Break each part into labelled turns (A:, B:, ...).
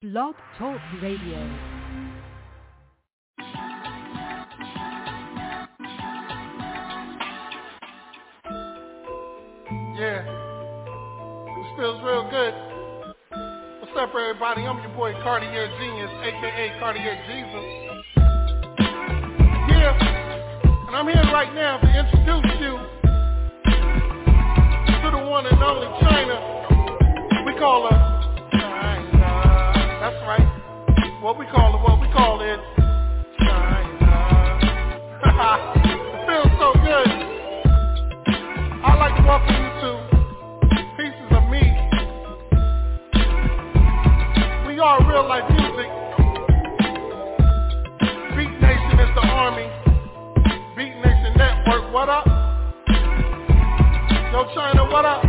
A: Blog Talk Radio.
B: Yeah, this feels real good. What's up, everybody? I'm your boy Cartier Genius, aka Cartier Jesus. Yeah, and I'm here right now to introduce you to the one and only China. We call her China. That's right. What we call it China. It feels so good. I'd like to welcome you to Pieces of Me. We are real life music. Beat Nation is the army. Beat Nation Network, what up? Yo, China, what up?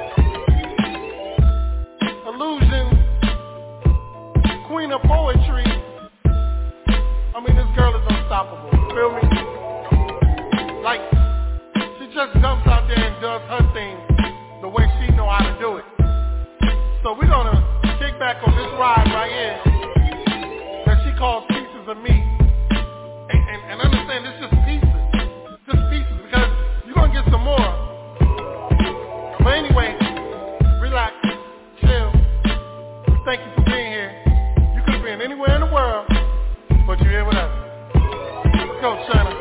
B: Illusion, Queen of Poetry. I mean, this girl is unstoppable. You feel me? Like, she just jumps out there and does her thing the way she know how to do it. So we're gonna kick back on this ride right here that she calls Pieces of Me. And understand, it's just pieces. Just pieces, because you're gonna get some more. But anyway, relax, chill. Thank you for being here. You could have been anywhere in the world, but you're here with us. Let's go, China.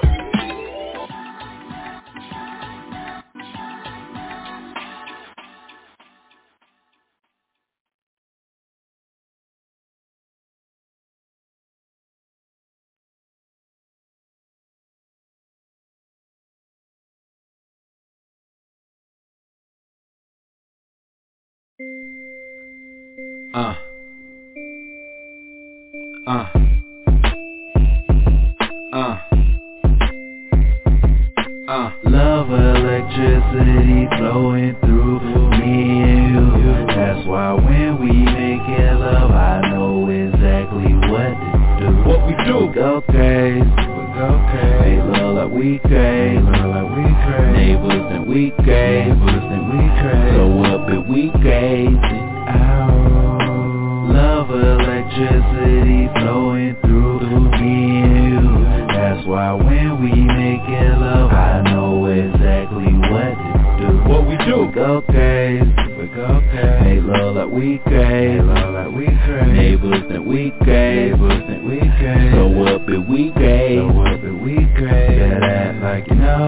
C: Love electricity flowing through me and you. That's why when we making love, I know exactly what to do.
D: What we do?
C: We go crazy, They love like we crazy, Neighbors and we crazy, So up and we crazy. Ow. Love electricity flowing through me and you. That's why when we making love, I know exactly what to do.
D: What we do?
C: We go crazy, They love like we crazy, Neighbors and we crazy, So up and we crazy, Better act like you know.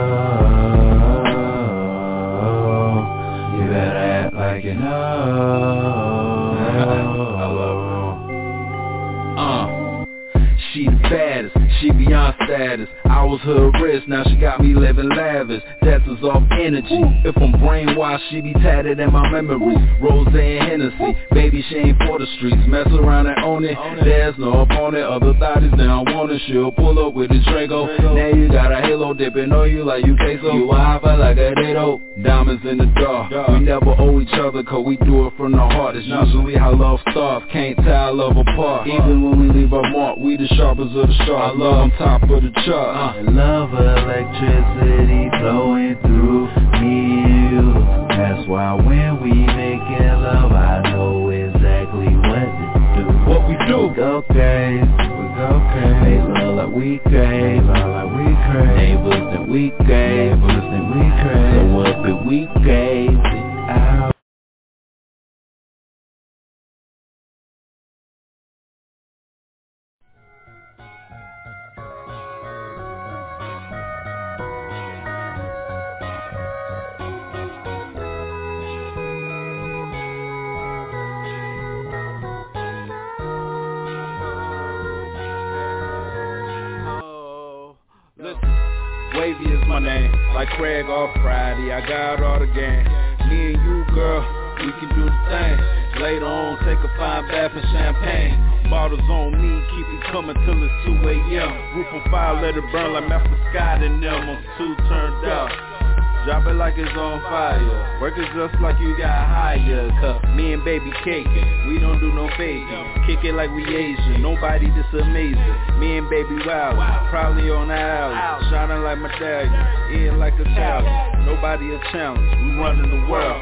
C: You better act like you know.
D: She the baddest, she beyond status. I was her wrist, now she got me living lavish. That's is off energy. If I'm brainwashed, she be tatted in my memories. Rose and Hennessy, baby she ain't for the streets. Mess around and own it, there's no opponent. Other thotties down want it, she'll pull up with a Draco. Now you got a halo dipping on you like you queso. You a hopper like a Dado. Diamonds in the dark, we never owe each other cause we do it from the heart. It's usually how love starts, can't tell love apart. Even when we leave our mark, we the sharpest of the sharp. I love on top of the chart.
C: Love electricity flowing through me and you. That's why when we making love, I know exactly what to do.
D: What we do?
C: We go crazy, They love like we crazy, Neighbors and we crazy, So up and we crazy. Ow.
D: Wavy is my name, like Craig off Friday, I got all the game. Me and you, girl, we can do the thing. Later on, take a fine bath and champagne. Bottles on me, keep it coming till it's 2 a.m. Roof on fire, let it burn like Master Scott and them. I'm too turned up. Drop it like it's on fire. Work it just like you got hired. Cause me and baby caking, we don't do no faking. Kick it like we Asian, nobody this amazing. Me and baby wild, probably on the alley. Shining like medallion, eating like a talent. Nobody a challenge, we running the world.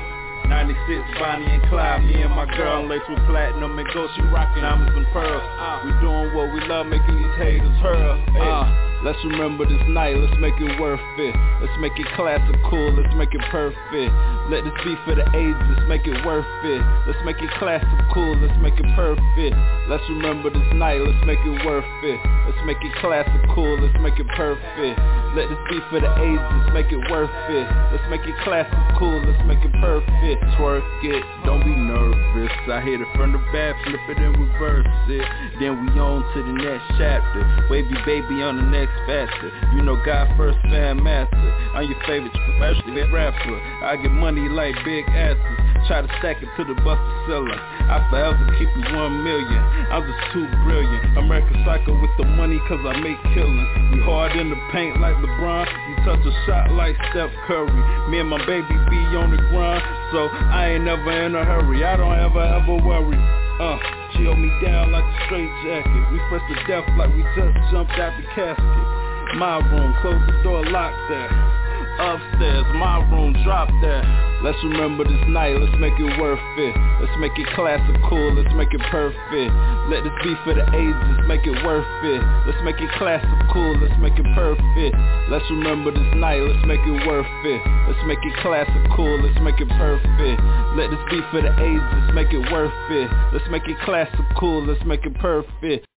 D: 96 Bonnie and Clyde, me and my girl laced with platinum and gold, she rockin' diamonds and pearls. We doing what we love, making these haters hurl. Let's remember this night, let's make it worth it. Let's make it classical, let's make it perfect. Let this be for the ages, make it worth it. Let's make it classical, let's make it perfect. Let's remember this night, let's make it worth it. Let's make it classical, let's make it perfect. Let this be for the ages, make it worth it. Let's make it classical, let's make it perfect. Twerk it, don't be nervous. I hit it from the back, flip it and reverse it. Then we on to the next chapter. Wavy baby on the next faster. You know God first, fan master. I'm your favorite professional rapper. I get money like big asses. Try to stack it to the buster seller. I forever keep you 1 million. I'm just too brilliant. American Psycho with the money cause I make killings. We hard in the paint like LeBron. You touch a shot like Steph Curry. Me and my baby be on the grind, so I ain't never in a hurry. I don't ever worry. She hold me down like a straight jacket. We fresh to death like we just jumped out the casket. My room, close the door, lock that. Upstairs, my room, drop that. Let's remember this night, let's make it worth it. Let's make it classical, let's make it perfect. Let this be for the ages, make it worth it. Let's make it classical, let's make it perfect. Let's remember this night, let's make it worth it. Let's make it classical, let's make it perfect. Let this be for the ages, make it worth it. Let's make it classical, let's make it perfect.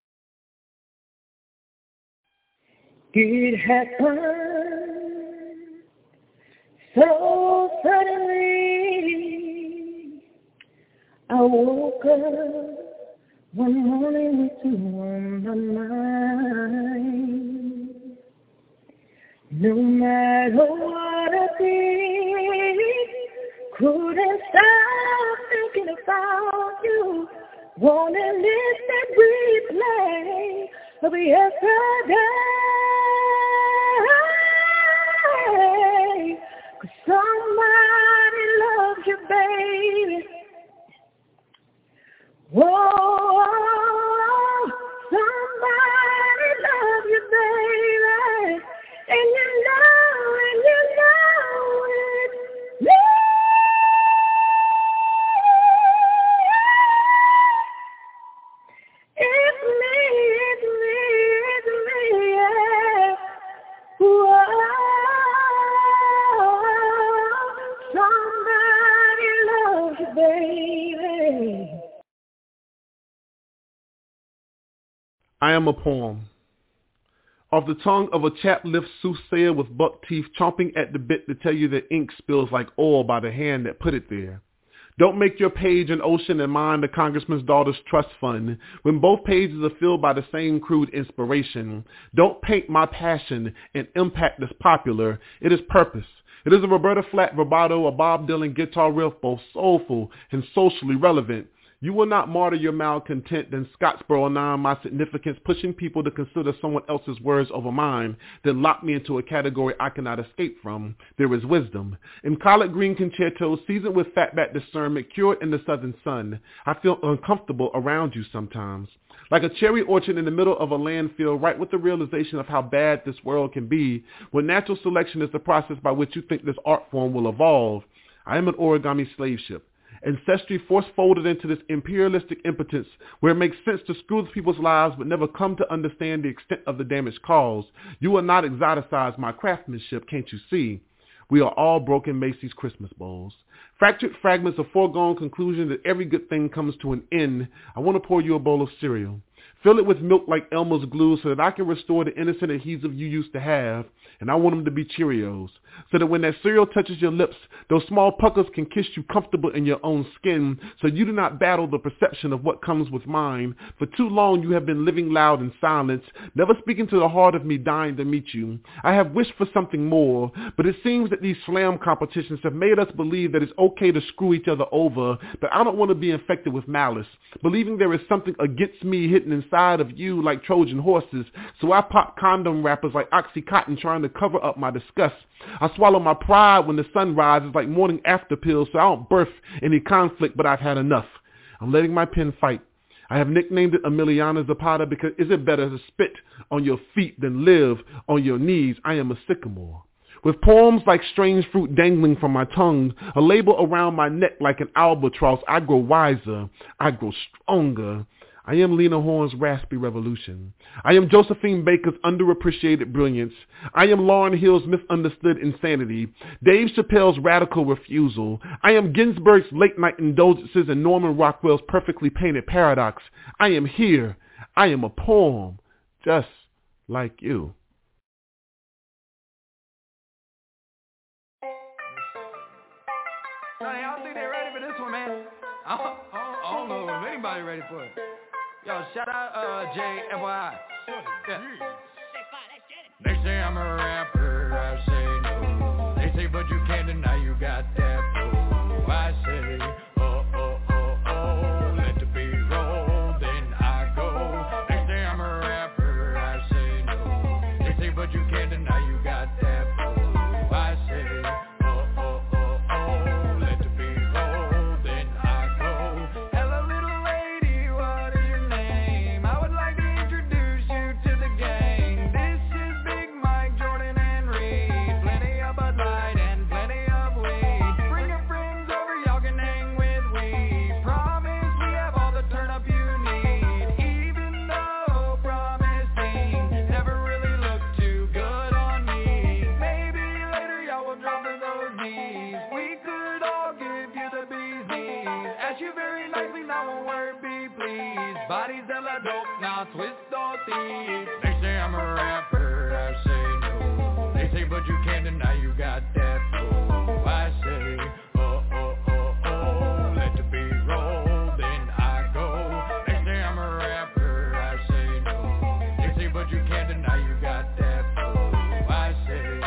A: It happened so suddenly. I woke up one morning with you on my mind. No matter what I did, couldn't stop thinking about you. Wanna live that replay of yesterday. 'Cause somebody loves you, baby. Whoa, somebody loves you, baby. And you know it. It's me, yeah. Whoa, somebody loves you, baby.
B: I am a poem. Off the tongue of a chap-lift soothsayer with buck teeth chomping at the bit to tell you that ink spills like oil by the hand that put it there. Don't make your page an ocean and mine the congressman's daughter's trust fund when both pages are filled by the same crude inspiration. Don't paint my passion and impact that's popular. It is purpose. It is a Roberta Flack vibrato, a Bob Dylan guitar riff, both soulful and socially relevant. You will not martyr your malcontent, then Scottsboro 9 my significance, pushing people to consider someone else's words over mine, then lock me into a category I cannot escape from. There is wisdom. In collard green concerto, seasoned with fatback discernment, cured in the southern sun, I feel uncomfortable around you sometimes. Like a cherry orchard in the middle of a landfill, right with the realization of how bad this world can be, when natural selection is the process by which you think this art form will evolve. I am an origami slave ship. Ancestry force-folded into this imperialistic impotence where it makes sense to screw with people's lives but never come to understand the extent of the damage caused. You will not exoticize my craftsmanship, can't you see? We are all broken Macy's Christmas bowls. Fractured fragments of foregone conclusion that every good thing comes to an end. I want to pour you a bowl of cereal. Fill it with milk like Elmer's glue so that I can restore the innocent adhesive you used to have. And I want them to be Cheerios. So that when that cereal touches your lips, those small puckers can kiss you comfortable in your own skin so you do not battle the perception of what comes with mine. For too long you have been living loud in silence, never speaking to the heart of me dying to meet you. I have wished for something more, but it seems that these slam competitions have made us believe that it's okay to screw each other over, but I don't want to be infected with malice, believing there is something against me hidden inside of you like Trojan horses, so I pop condom wrappers like Oxycontin trying to cover up my disgust. I swallow my pride when the sun rises like morning after pills so I don't birth any conflict, but I've had enough. I'm letting my pen fight. I have nicknamed it Emiliana Zapata because is it better to spit on your feet than live on your knees? I am a sycamore.
E: with poems like strange fruit dangling from my tongue, a label around my neck like an albatross. I grow wiser, I grow stronger. I am Lena Horne's raspy revolution. I am Josephine Baker's underappreciated brilliance. I am Lauryn Hill's misunderstood insanity. Dave Chappelle's radical refusal. I am Ginsberg's late night indulgences and Norman Rockwell's perfectly painted paradox. I am here. I am a poem, just like you.
F: Sonny, I don't think they're ready for this one, man. I don't know if anybody ready for it. Yo, shout out JFYI. Yeah. They say I'm a rapper, I say no. They say but you can't deny you got that flow. I say, oh, let the beat roll, then I go. They say I'm a rapper, I say no. They say but you can't deny you got that flow. I say, bodies hella dope, now twist all these. They say I'm a rapper, I say no. They say but you can't deny you got that flow. I say, oh, let the beat roll, then I go. They say I'm a rapper, I say no. They say but you can't deny you got that flow. I say,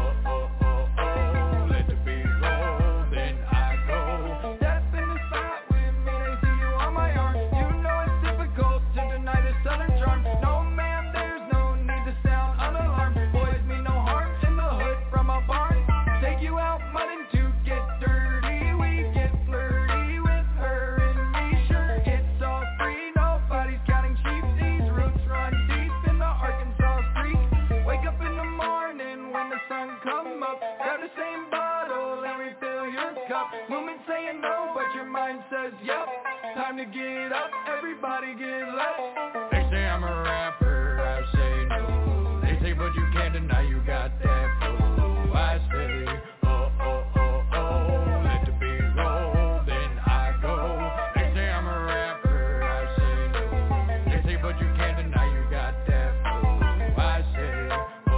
F: oh, let the beat roll, then I go. Step in the spot with me, they see you on my arm. To deny the southern charm. No ma'am, there's no need to sound unalarmed. Boys mean no harm in the hood from a barn. Take you out mudding to get dirty. We get flirty with her and me. Sure, it's all free, nobody's counting sheep. These roots run deep in the Arkansas Creek. Wake up in the morning when the sun come up. Grab the same bottle and refill your cup. Movement saying no, but your mind says yep. Time to get up, everybody get left. They say I'm a rapper, I say no. They say but you can't deny you got that flow. I say, oh, let the beat roll, then I go. They say I'm a rapper, I say no. They say but you can't deny you got that flow. I say,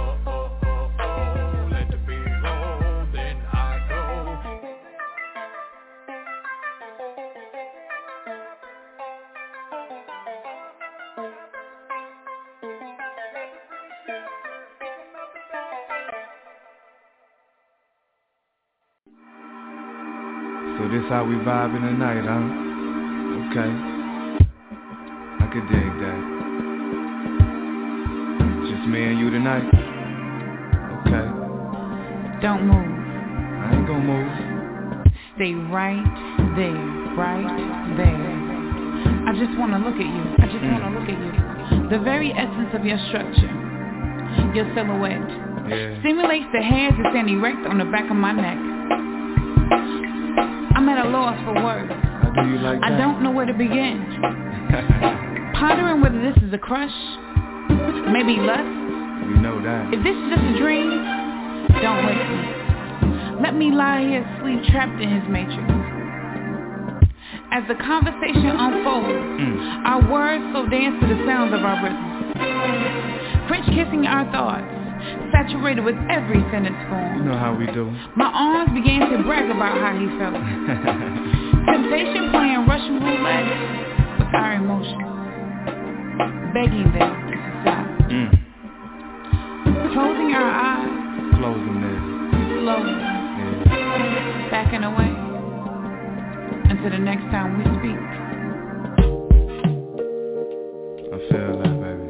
F: oh, let the beat roll, then I go.
C: So this how we vibing tonight, huh? Okay. I could dig that. Just me and you tonight? Okay.
G: Don't move.
C: I ain't gonna move.
G: Stay right there, right there. I just wanna look at you. I just wanna look at you. The very essence of your structure, your silhouette, simulates the hairs that stand erect on the back of my neck. I'm at a loss for words.
C: How do you like that?
G: I don't know where to begin. Pondering whether this is a crush, maybe lust.
C: You know that.
G: If this is just a dream, don't wake me. Let me lie here asleep, trapped in his matrix. As the conversation unfolds, our words so dance to the sounds of our rhythms. French kissing our thoughts, saturated with every sentence form.
C: You know how we do.
G: My arms began to brag about how he felt. Temptation playing Russian roulette with our emotions, begging them to stop. Closing our eyes,
C: closing them,
G: slowly, backing away until the next time we speak.
C: I feel that, baby.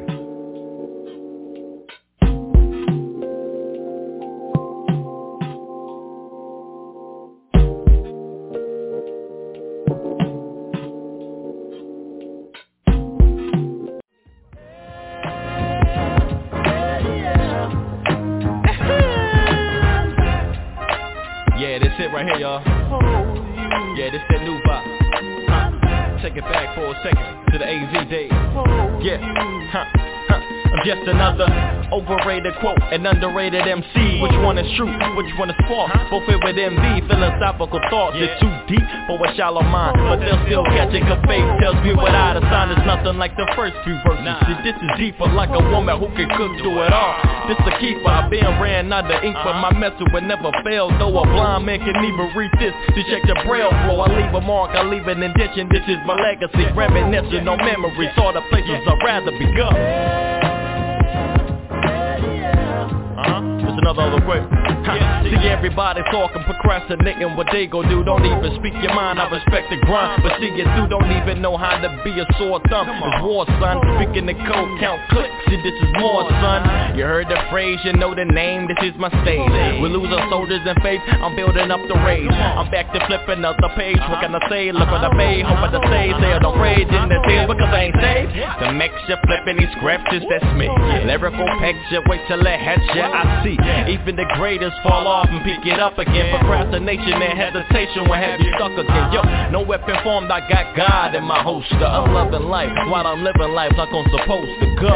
H: right here, y'all. Yeah, this that new vibe. Take it back for a second to the AZ days. Yeah, I'm just another overrated quote, an underrated MC. Which one is true? Which one is false? Both fit with MV. Philosophical thoughts is too deep for a shallow mind, but they'll still catch it. Cause faith tells me without a sign is nothing like the first few verses. See, this is deeper, like a woman who can cook through it all. This a keeper. I've been ran out of ink, but my method would never fail. Though a blind man can even read this to check the braille flow. I leave a mark, I leave an indention. This is my legacy, reminiscing on memories. All the places I'd rather be go. It's another other quick. See everybody talking, procrastinating what they gon' do. Don't even speak your mind, I respect the grind, but see it through, don't even know how to be a sore thumb. It's war, son, speaking the code, count clicks. See, this is more, son. You heard the phrase, you know the name, this is my stage. We lose our soldiers in faith, I'm building up the rage. I'm back to flipping up the page, what can I say? Look what I made, hoping to say don't rage in the tears because I ain't saved. The mix you flipping these scriptures, that's me. Lyrical picture, wait till it hits ya, I see. Even the greatest fall off and pick it up again. Procrastination and hesitation will have you stuck again. Yo, no weapon formed, I got God in my holster. I'm loving life while I'm living life like I'm supposed to go.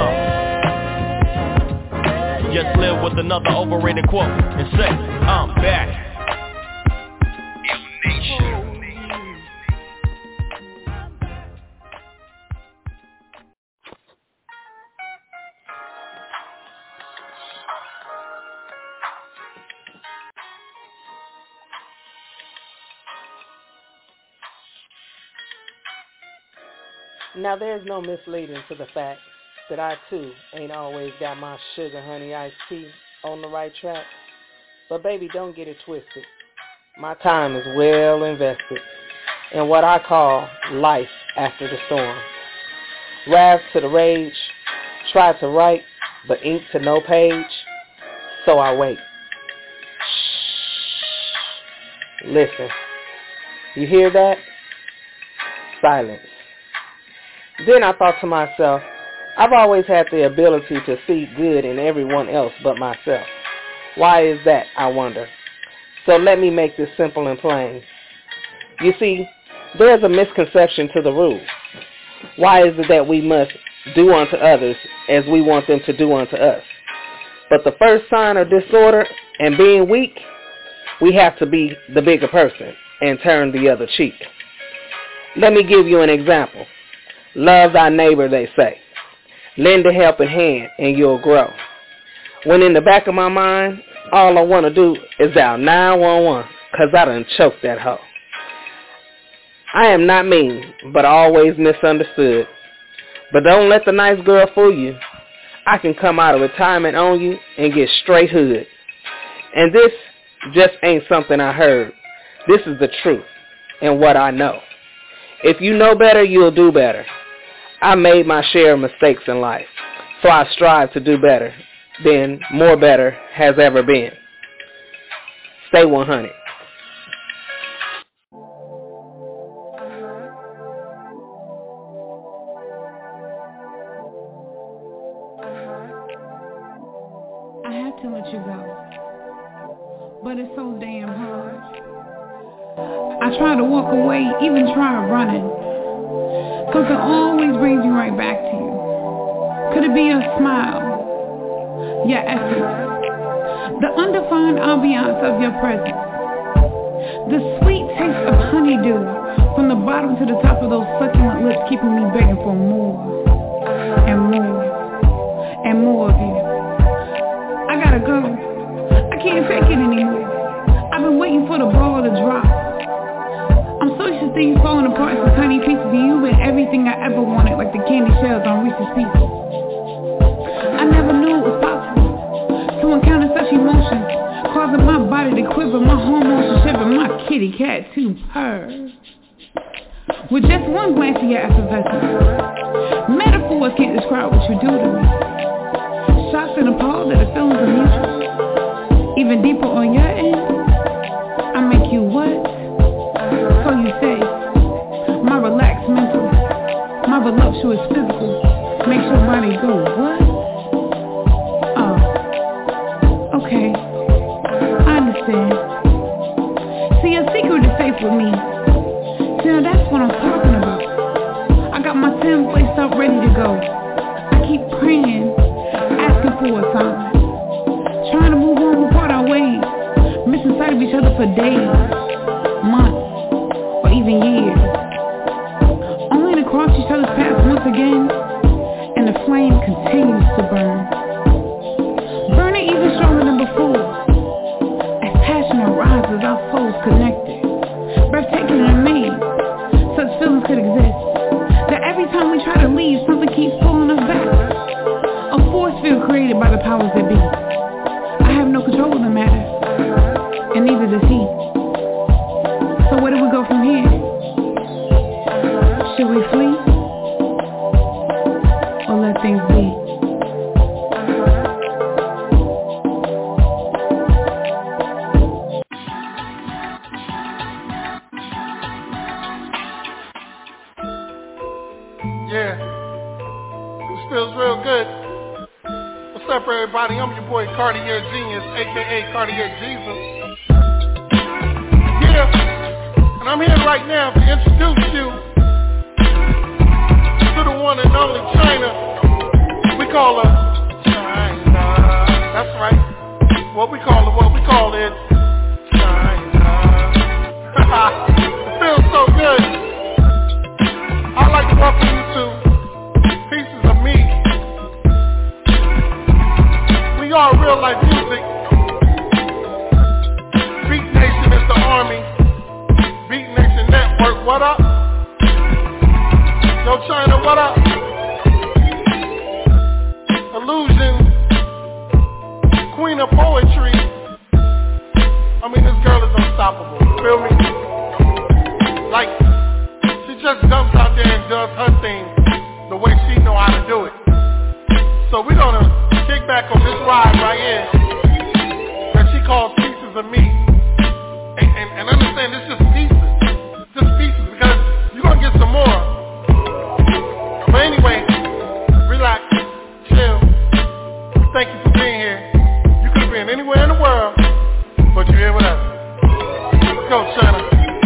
H: Just live with another overrated quote and say, I'm back. Ill Nation.
I: Now there's no misleading to the fact that I too ain't always got my sugar honey iced tea on the right track. But baby, don't get it twisted. My time is well invested in what I call life after the storm. Wrath to the rage, try to write, but ink to no page, so I wait. Shh. Listen, you hear that? Silence. Then I thought to myself, I've always had the ability to see good in everyone else but myself. Why is that, I wonder? So let me make this simple and plain. You see, there's a misconception to the rule. Why is it that we must do unto others as we want them to do unto us? But the first sign of disorder and being weak, we have to be the bigger person and turn the other cheek. Let me give you an example. Love thy neighbor, they say. Lend a helping hand and you'll grow. When in the back of my mind, all I want to do is dial 911 because I done choked that hoe. I am not mean, but always misunderstood. But don't let the nice girl fool you. I can come out of retirement on you and get straight hood. And this just ain't something I heard. This is the truth and what I know. If you know better, you'll do better. I made my share of mistakes in life, so I strive to do better than more better has ever been. Stay 100.
G: I have to let you go, but it's so damn hard. I try to walk away, even try running, cause it always brings you right back to you. Could it be your smile, your essence, the undefined ambiance of your presence, the sweet taste of honeydew from the bottom to the top of those succulent lips, keeping me begging for more and more and more of you. I gotta go. I can't take it anymore. I've been waiting for the ball to drop. I'm so used to things falling apart into tiny pieces of you and everything I ever wanted, like the candy shells on Reese's Pieces. I never knew it was possible to encounter such emotions, causing my body to quiver, my hormones to shiver, my kitty cat to purr. With just one glance of your effervescence, metaphors can't describe what you do to me. Shocked and appalled that the feelings are mutual. Even deeper on your end, I make you what? So you say, my relaxed mental, my voluptuous physical, makes your body go, what? Oh, okay, I understand. See, as secret is safe with me. See, now that's what I'm talking about. I got my Tim's laced up ready to go. I keep praying, asking for a sign. Trying to move on apart our ways. Missing sight of each other for days, months, or even years. Only to cross each other's paths once again, and the flame continues to burn. Burning even stronger than before. As passion arises, our souls connected. Breathtaking and amazed, such feelings could exist. That every time we try to leave, something keeps pulling us back. A force field created by the powers that be. I have no control of the matter, and neither does he. So where do we go from here? Should we flee, or let things be?
B: Yeah, this feels real good. What's up, everybody? I'm your boy Cartier Genius, aka Cartier Jesus. Yeah, and I'm here right now to introduce you to the one and only China. We call her China. That's right. What we call it China. It feels so good. I'd like to welcome you to Pieces of Me. We are real life music. Beat Nation is the army. Beat Nation Network, what up? Yo, China, what up? Illusion, Queen of Poetry. I mean, this girl is unstoppable, you feel me? Like, she just jumps out there and does her thing the way she know how to do it. So we're gonna kick back on this ride right here that she calls Pieces of Me. And understand, it's just pieces. Just pieces, because you're gonna get some more. But anyway, relax, chill. Thank you for being here. You could have been anywhere in the world, but you're here with us. Let's go, China.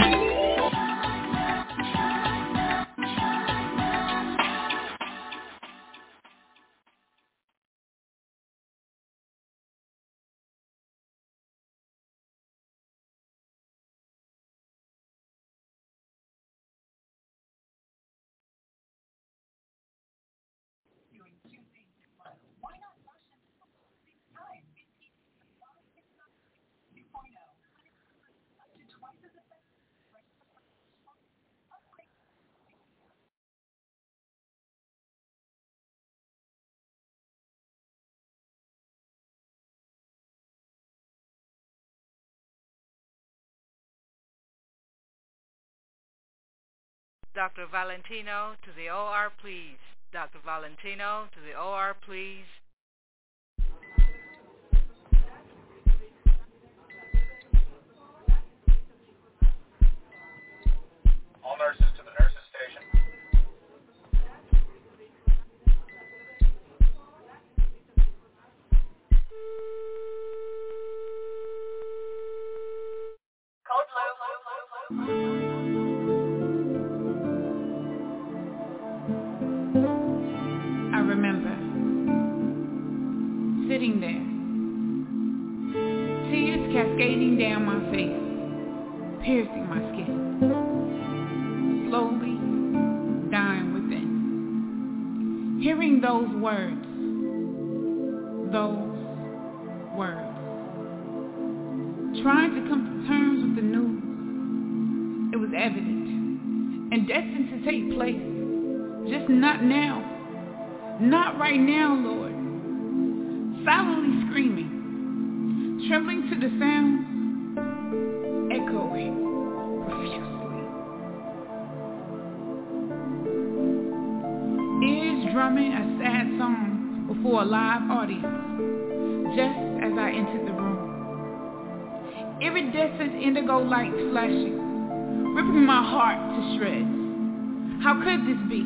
J: Dr. Valentino to the OR, please. Dr. Valentino to the OR, please.
K: All nurses to the nurses station. Code blue.
G: I remember sitting there, tears cascading down my face, piercing my skin, slowly dying within. Hearing those words, trying to come to terms with the news. It was evident and destined to take place, just not now. Not right now, Lord. Silently screaming, trembling to the sound, echoing profusely. Ears drumming a sad song before a live audience, just as I entered the room. Iridescent indigo lights flashing, ripping my heart to shreds. How could this be?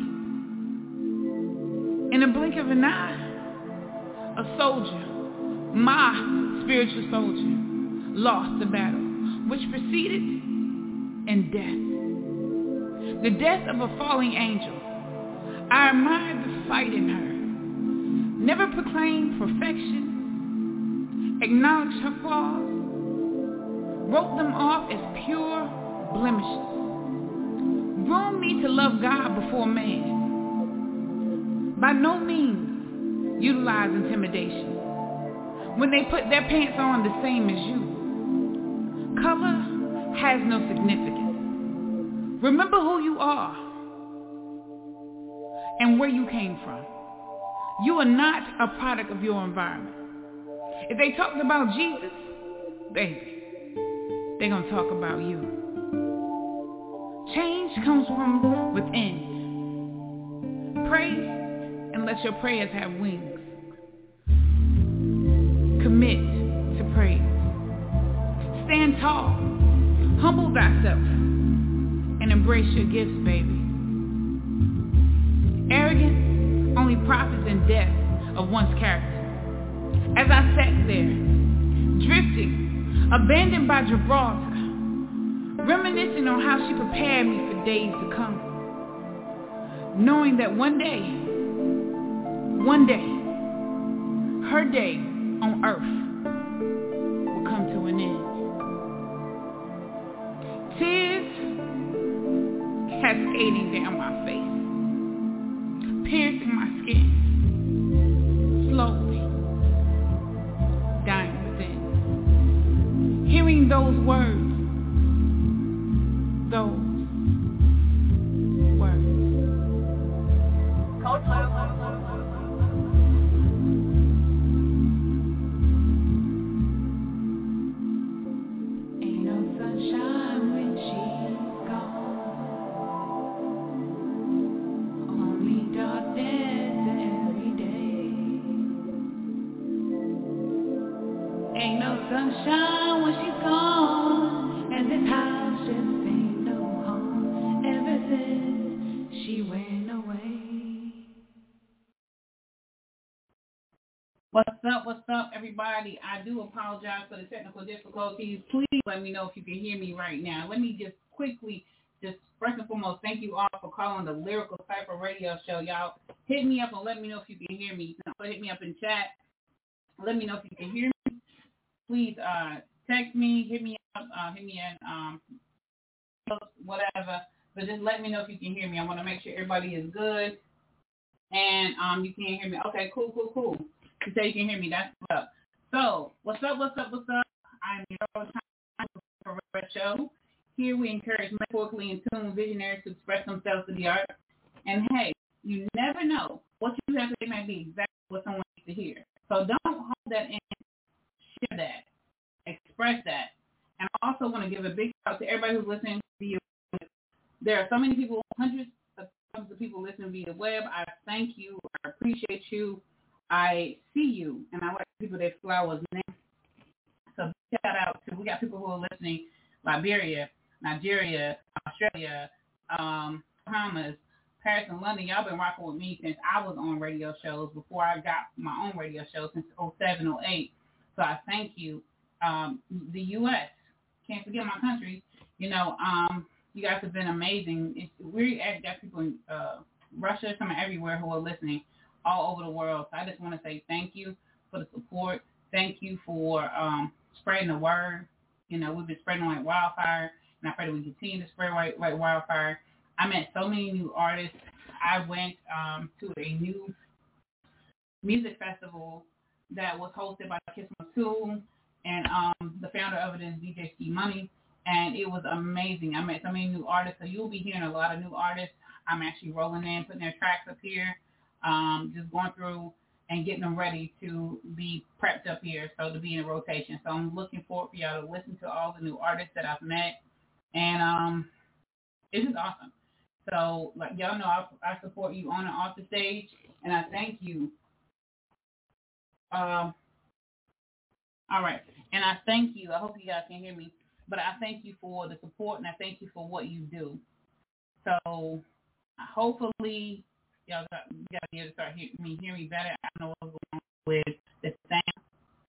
G: In a blink of an eye, a soldier, my spiritual soldier, lost the battle, which proceeded and death. The death of a falling angel. I admired the fight in her. Never proclaimed perfection, acknowledged her flaws, wrote them off as pure blemishes. Groomed me to love God before man. By no means utilize intimidation. When they put their pants on the same as you. Color has no significance. Remember who you are and where you came from. You are not a product of your environment. If they talked about Jesus, baby, they're going to talk about you. Change comes from within. Pray and let your prayers have wings. Commit to praise. Stand tall. Humble thyself. And embrace your gifts, baby. Arrogance only profits in death of one's character. As I sat there, drifting, abandoned by Gibraltar, reminiscing on how she prepared me for days to come, knowing that one day, her day on earth will come to an end. Tears cascading down my face, piercing my skin, slowly dying within. Hearing those words, Ain't no sunshine when she's gone. Only darkness every day. Ain't no sunshine when she's gone, and this house just ain't no home ever since she went away. What's up, everybody? I do apologize for the technical difficulties. Please let me know if you can hear me right now. Let me just quickly, first and foremost, thank you all for calling the Lyrical Cypher Radio Show. Y'all hit me up and let me know if you can hear me. You can also hit me up in chat. Let me know if you can hear me. Please text me, hit me up, hit me in whatever. But just let me know if you can hear me. I want to make sure everybody is good. And you can't hear me. Okay, cool. You say you can hear me. That's what's up. So, what's up? I'm your host, for Red Show. Here we encourage metaphorically in tune visionaries to express themselves to the art. And hey, you never know what you have to say might be exactly what someone needs to hear. So don't hold that in. Share that. Express that. And I also want to give a big shout out to everybody who's listening via web. There are so many people, hundreds of thousands of people listening via web. I thank you. I appreciate you. I see you, and I like people that flowers next. So shout out to, we got people who are listening, Liberia, Nigeria, Australia, Bahamas, Paris, and London. Y'all been rocking with me since I was on radio shows, before I got my own radio show since 07, 08. So I thank you. The U.S., can't forget my country. You guys have been amazing. We got people in Russia, some everywhere who are listening, all over the world. So I just want to say thank you for the support. Thank you for spreading the word. We've been spreading like wildfire, and I pray that we continue to spread like wildfire. I met so many new artists. I went to a new music festival that was hosted by Kiss Matul, and the founder of it is DJ Ski Money, and it was amazing. I met so many new artists, so you'll be hearing a lot of new artists. I'm actually rolling in, putting their tracks up here, just going through and getting them ready to be prepped up here, so to be in a rotation. So I'm looking forward for y'all to listen to all the new artists that I've met, and it's just awesome. So, like y'all know, I support you on and off the stage, and I thank you. All right, and I thank you. I hope you guys can hear me, but I thank you for the support, and I thank you for what you do. So, hopefully, y'all got to be able to start hear me better. I don't know what's going on with the sound,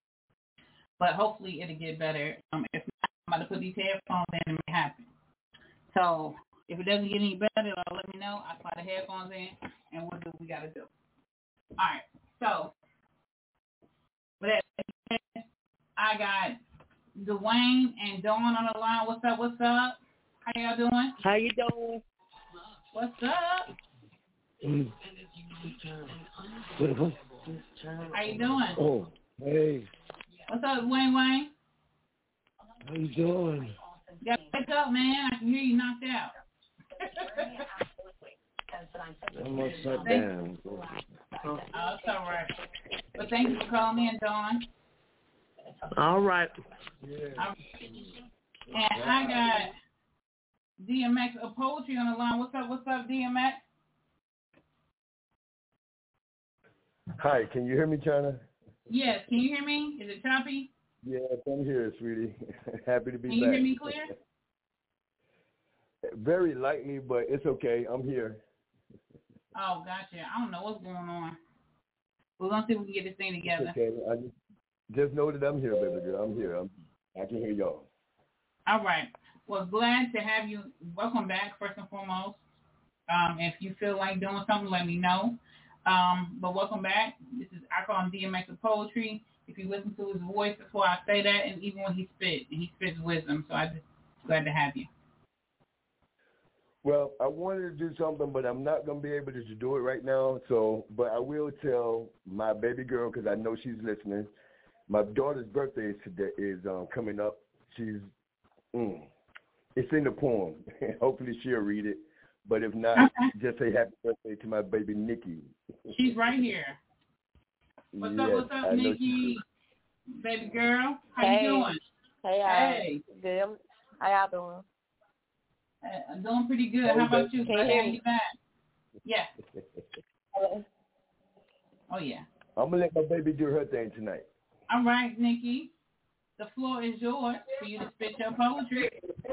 G: but hopefully it'll get better. If not, I'm about to put these headphones in and it may happen. So if it doesn't get any better, let me know. I'll put the headphones in, and we'll do what we got to do. All right. So with that, I got Dwayne and Dawn on the line. What's up? What's up? How y'all doing?
L: How you doing?
G: What's up? How you doing?
L: Oh, hey.
G: What's up, Wayne?
L: How you doing?
G: You got to wake up, man. I can hear you knocked out.
L: I'm upside down.
G: Oh, it's all right. But thank you for calling in, Dawn.
L: All right.
G: Yeah. And I got DMX of Poetry on the line. What's up, DMX?
M: Hi, can you hear me, China?
G: Yes, can you hear me? Is it choppy?
M: Yes, I'm here, sweetie. Happy to be back.
G: Can you hear me clear?
M: Very lightly, but it's okay. I'm here.
G: Oh, gotcha. I don't know what's going on. We're going to see if we can get this thing together.
M: It's okay. I just know that I'm here, baby girl. I'm here. I can hear y'all.
G: All right. Well, glad to have you. Welcome back, first and foremost. If you feel like doing something, let me know. But welcome back. This is, I call him DMX of Poetry. If you listen to his voice, that's why I say that. And even when he spits wisdom. So I'm just glad to have you.
M: Well, I wanted to do something, but I'm not going to be able to do it right now. So, but I will tell my baby girl, because I know she's listening. My daughter's birthday is coming up. She's, it's in the poem. Hopefully she'll read it. But if not, just say happy birthday to my baby Nikki.
G: She's right here. What's up, Nikki? Baby girl, how you doing?
N: Hey. Good. How y'all doing?
G: I'm doing pretty good. How about you? Glad to have you back. Yeah. Oh, yeah.
M: I'm going to let my baby do her thing tonight.
G: All right, Nikki. The floor is yours for you to spit your poetry.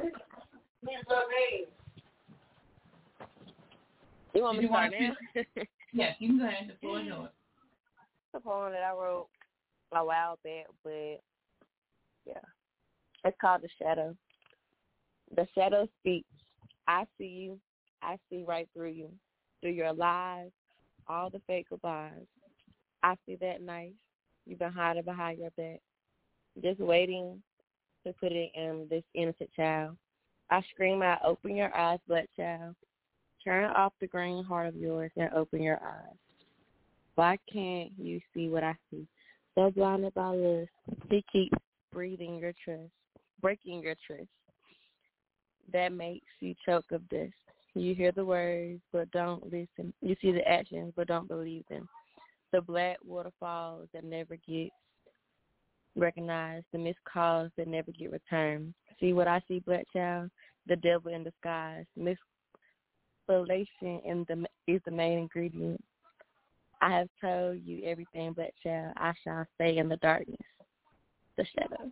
N: You want me to start now?
G: Yes, you can go ahead. The floor is yours.
N: It's a poem that I wrote a while back, but yeah. It's called The Shadow. The shadow speaks. I see you. I see right through you. Through your lies, all the fake goodbyes. I see that knife. You've been hiding behind your back. Just waiting to put it in this innocent child. I scream out, open your eyes, black child. Turn off the green heart of yours and open your eyes. Why can't you see what I see? So blinded by lust, he keeps breathing your trust, breaking your trust. That makes you choke of this. You hear the words, but don't listen. You see the actions, but don't believe them. The black waterfalls that never get recognized, the missed calls that never get returned. See what I see, black child? The devil in disguise. Misrelation is the main ingredient. I have told you everything, black child. I shall stay in the darkness. The shadow.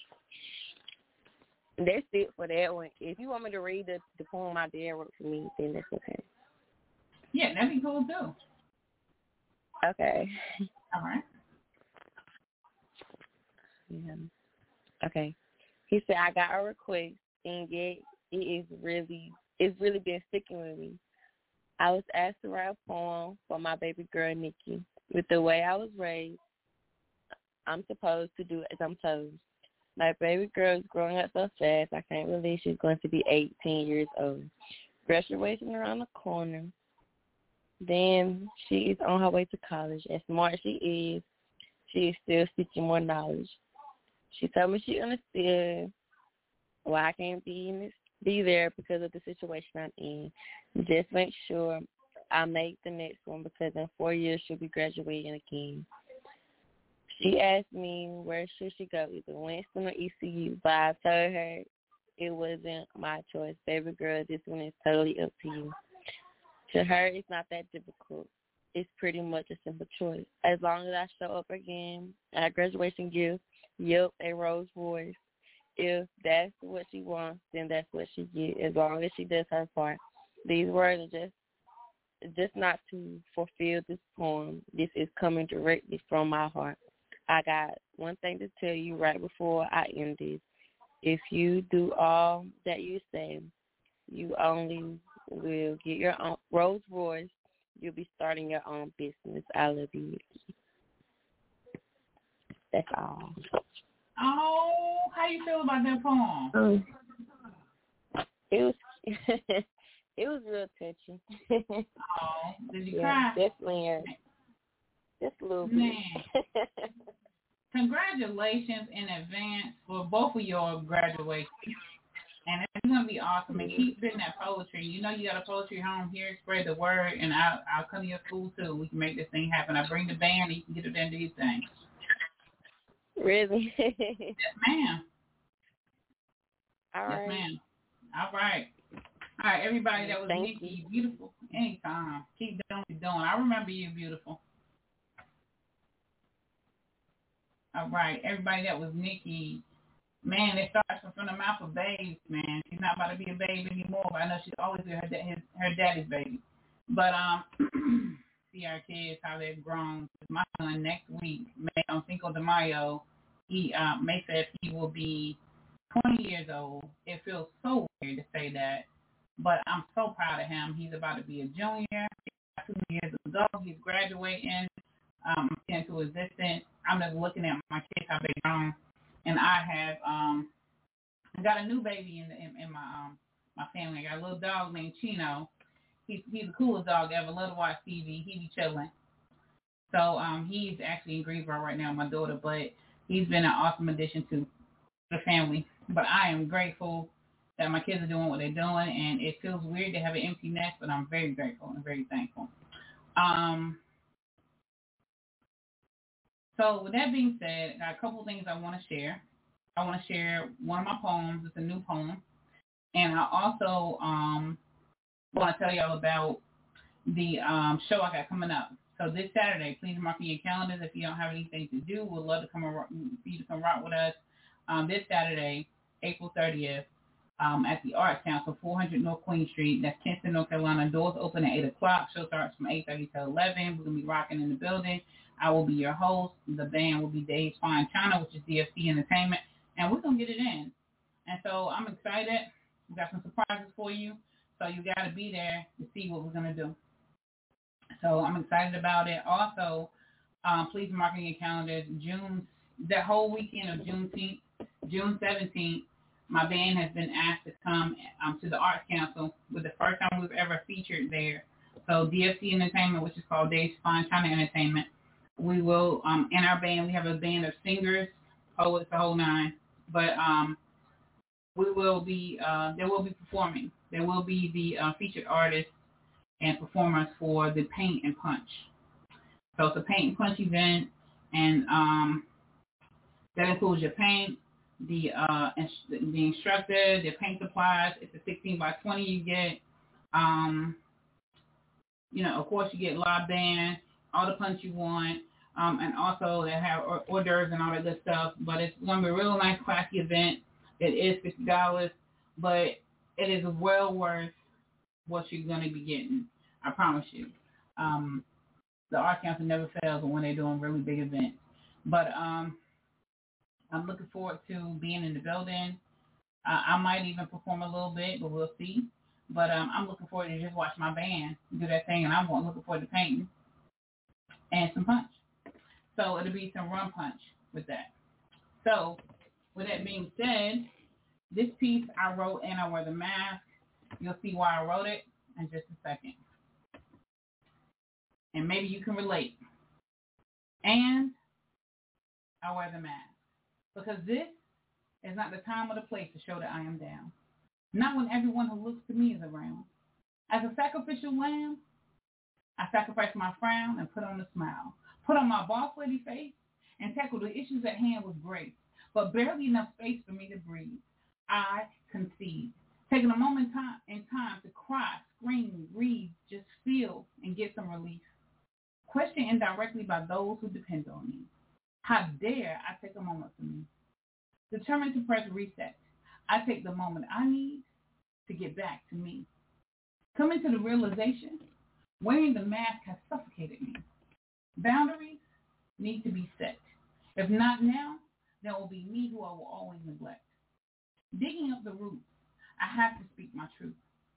N: That's it for that one. If you want me to read the poem my dad wrote for me, then that's okay.
G: Yeah, that'd be cool too.
N: Okay.
G: All right.
N: Yeah. Okay. He said, I got a request, and yet it's really been sticking with me. I was asked to write a poem for my baby girl, Nikki. With the way I was raised, I'm supposed to do as I'm told. My baby girl is growing up so fast, I can't believe she's going to be 18 years old. Graduation around the corner. Then she is on her way to college. As smart as she is still seeking more knowledge. She told me she understood why I can't be there because of the situation I'm in. Just make sure I make the next one because in 4 years she'll be graduating again. She asked me where should she go, either Winston or ECU, but I told her it wasn't my choice. Baby girl, this one is totally up to you. To her, it's not that difficult. It's pretty much a simple choice. As long as I show up again at graduation gift, yep, a rose voice. If that's what she wants, then that's what she gets, as long as she does her part. These words are just not to fulfill this poem. This is coming directly from my heart. I got one thing to tell you right before I end this. If you do all that you say, You only will get your own Rolls Royce. You'll be starting your own business. I love you, Nikki. That's all.
G: Oh, how you feel about that poem?
N: It was it was real touching.
G: Oh, did you cry?
N: Definitely. Just a little bit.
G: Man. Congratulations in advance for both of your graduations. And it's going to be awesome. And keep spitting that poetry. You know you got a poetry home here. Spread the word. And I'll come to your school, too. We can make this thing happen. I'll bring the band and you can get up there and do your thing.
N: Really?
G: Yes, ma'am.
N: All right.
G: Yes, ma'am. All right. All right, everybody that was Nikki, you beautiful. Anytime. Keep doing what you're doing. I remember you, beautiful. All right, everybody that was Nikki, man, it starts from the mouth of babes, man. She's not about to be a babe anymore, but I know she's always been her daddy's baby. But see our kids, how they've grown. My son next week, on Cinco de Mayo, May said he will be 20 years old. It feels so weird to say that, but I'm so proud of him. He's about to be a junior. 2 years ago, he's graduating into existence. I'm just looking at my kids, how they've grown, and I have got a new baby in my family. I got a little dog named Chino. He's the coolest dog ever. Love to watch TV. He be chilling. So he's actually in Greensboro right now, my daughter, but he's been an awesome addition to the family. But I am grateful that my kids are doing what they're doing, and it feels weird to have an empty nest, but I'm very grateful and very thankful. So with that being said, I got a couple of things I want to share. I want to share one of my poems. It's a new poem. And I also want to tell y'all about the show I got coming up. So this Saturday, please mark in your calendars if you don't have anything to do. We'd love to for you to come rock with us this Saturday, April 30th, at the Arts Council, 400 North Queen Street. That's Kinston, North Carolina. Doors open at 8 o'clock. Show starts from 8:30 to 11. We're going to be rocking in the building. I will be your host. The band will be Dave's Fine China, which is DFC Entertainment. And we're going to get it in. And so I'm excited. We got some surprises for you. So you got to be there to see what we're going to do. So I'm excited about it. Also, please mark in your calendars, that whole weekend of June 17th, my band has been asked to come to the Arts Council with the first time we've ever featured there. So DFC Entertainment, which is called Dave's Fine China Entertainment, we will, in our band, we have a band of singers, poets, the whole nine, but we will be, there will be performing. There will be the featured artists and performers for the Paint and Punch. So it's a Paint and Punch event, and that includes your paint, the instructor, the paint supplies. It's a 16 by 20 you get. Of course you get live band, all the punch you want, and also they have hors d'oeuvres and all that good stuff. But it's going to be a real nice, classy event. It is $50, but it is well worth what you're going to be getting. I promise you. The Art Council never fails when they're doing really big events. But I'm looking forward to being in the building. I might even perform a little bit, but we'll see. But I'm looking forward to just watch my band do that thing, and I'm looking forward to painting and some punch. So it'll be some rum punch with that. So with that being said, this piece I wrote and I wear the mask. You'll see why I wrote it in just a second. And maybe you can relate. And I wear the mask. Because this is not the time or the place to show that I am down. Not when everyone who looks to me is around. As a sacrificial lamb, I sacrifice my frown and put on a smile. Put on my boss lady face and tackle the issues at hand with grace. But barely enough space for me to breathe. I concede. Taking a moment in time to cry, scream, breathe, just feel, and get some relief. Questioned indirectly by those who depend on me. How dare I take a moment for me? Determined to press reset, I take the moment I need to get back to me. Coming to the realization, wearing the mask has suffocated me. Boundaries need to be set. If not now, there will be me who I will always neglect. Digging up the roots, I have to speak my truth.